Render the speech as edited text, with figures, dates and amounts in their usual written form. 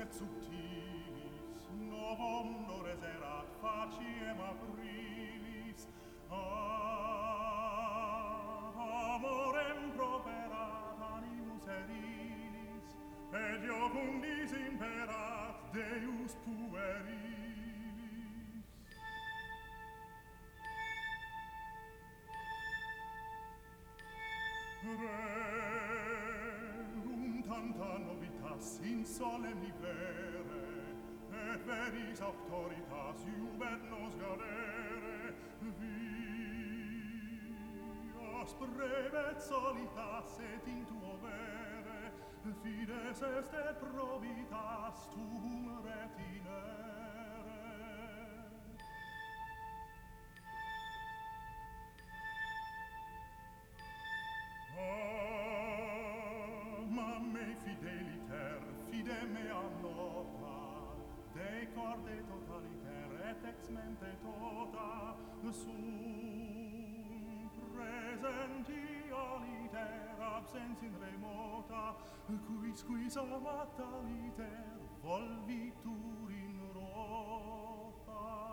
et subtilis novum lores erat faciem aprilis amorem properat animus erilis et iocundis imperat Deus puerilis. Rerum tanta novitas in solemni vere, et veris auctoritas iubet nos gadere, vias brevet solitas et in tuo vere, fides est et probitas tuum retinere. Ma me fideliter, fide mea nota, decorde totaliter et ex mente tota, sum presenti aliter, absens in remota, quis amata liter, volvitur in rota.